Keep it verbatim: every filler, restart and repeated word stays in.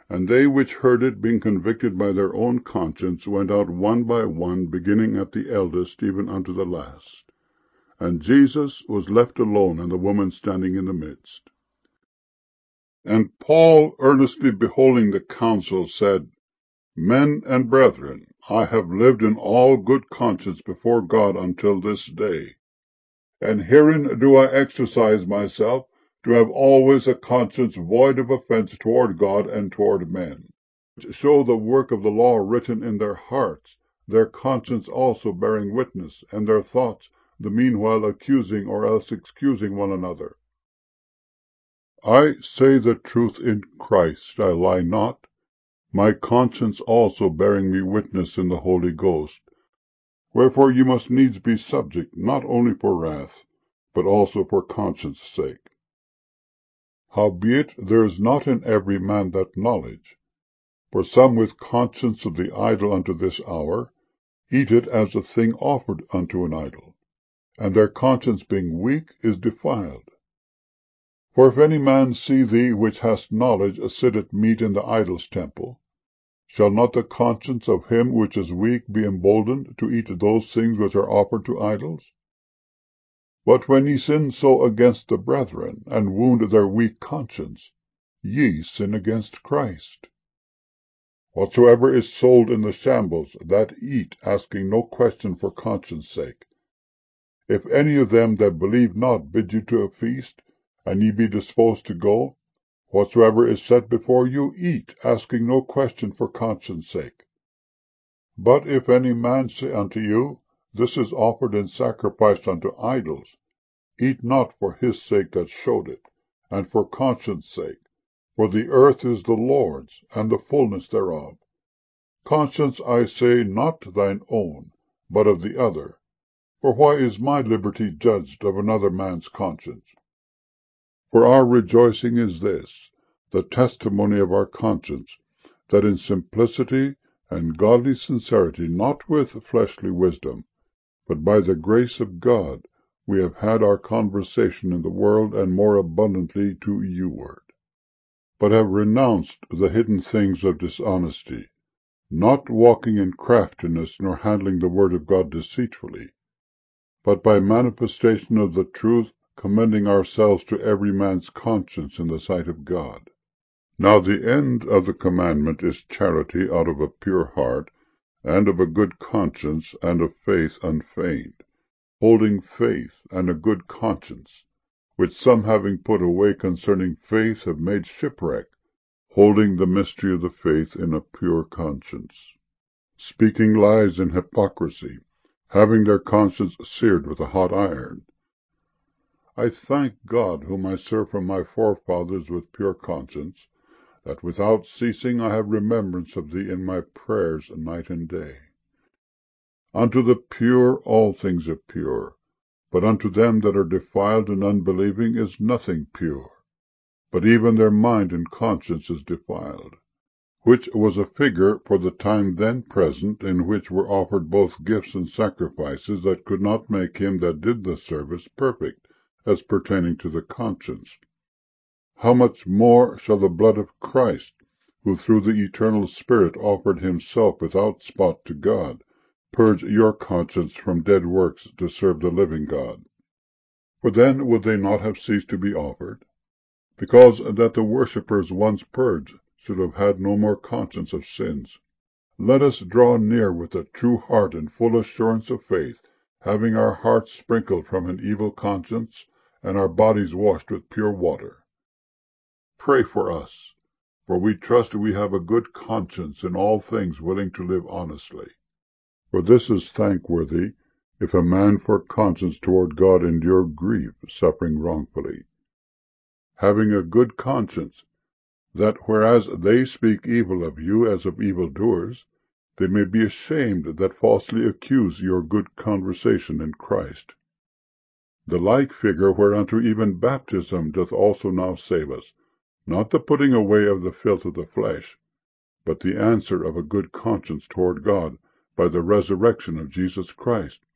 And they which heard it, being convicted by their own conscience, went out one by one, beginning at the eldest, even unto the last. And Jesus was left alone, and the woman standing in the midst. And Paul, earnestly beholding the council, said, Men and brethren, I have lived in all good conscience before God until this day. And herein do I exercise myself, to have always a conscience void of offense toward God and toward men, which show the work of the law written in their hearts, their conscience also bearing witness, and their thoughts the meanwhile accusing or else excusing one another. I say the truth in Christ, I lie not, my conscience also bearing me witness in the Holy Ghost. Wherefore you must needs be subject, not only for wrath, but also for conscience sake. Howbeit there is not in every man that knowledge. For some with conscience of the idol unto this hour eat it as a thing offered unto an idol, and their conscience being weak is defiled. For if any man see thee which hast knowledge sit at meat in the idol's temple, shall not the conscience of him which is weak be emboldened to eat those things which are offered to idols? But when ye sin so against the brethren, and wound their weak conscience, ye sin against Christ. Whatsoever is sold in the shambles, that eat, asking no question for conscience sake. If any of them that believe not bid you to a feast, and ye be disposed to go, whatsoever is set before you, eat, asking no question for conscience sake. But if any man say unto you, This is offered and sacrificed unto idols, eat not for his sake that showed it, and for conscience sake, for the earth is the Lord's, and the fullness thereof. Conscience, I say, not thine own, but of the other. For why is my liberty judged of another man's conscience? For our rejoicing is this, the testimony of our conscience, that in simplicity and godly sincerity, not with fleshly wisdom, but by the grace of God, we have had our conversation in the world, and more abundantly to you-ward, but have renounced the hidden things of dishonesty, not walking in craftiness, nor handling the word of God deceitfully, but by manifestation of the truth, commending ourselves to every man's conscience in the sight of God. Now the end of the commandment is charity out of a pure heart, and of a good conscience, and of faith unfeigned, holding faith and a good conscience, which some having put away concerning faith have made shipwreck, holding the mystery of the faith in a pure conscience, speaking lies in hypocrisy, having their conscience seared with a hot iron. I thank God, whom I serve from my forefathers with pure conscience, that without ceasing I have remembrance of thee in my prayers night and day. Unto the pure all things are pure, but unto them that are defiled and unbelieving is nothing pure, but even their mind and conscience is defiled. Which was a figure for the time then present, in which were offered both gifts and sacrifices that could not make him that did the service perfect, as pertaining to the conscience. How much more shall the blood of Christ, who through the eternal Spirit offered himself without spot to God, purge your conscience from dead works to serve the living God? For then would they not have ceased to be offered? Because that the worshippers once purged should have had no more conscience of sins. Let us draw near with a true heart and full assurance of faith, having our hearts sprinkled from an evil conscience, and our bodies washed with pure water. Pray for us, for we trust we have a good conscience in all things, willing to live honestly. For this is thankworthy, if a man for conscience toward God endure grief, suffering wrongfully, having a good conscience, that whereas they speak evil of you as of evildoers, they may be ashamed that falsely accuse your good conversation in Christ. The like figure whereunto even baptism doth also now save us, not the putting away of the filth of the flesh, but the answer of a good conscience toward God by the resurrection of Jesus Christ,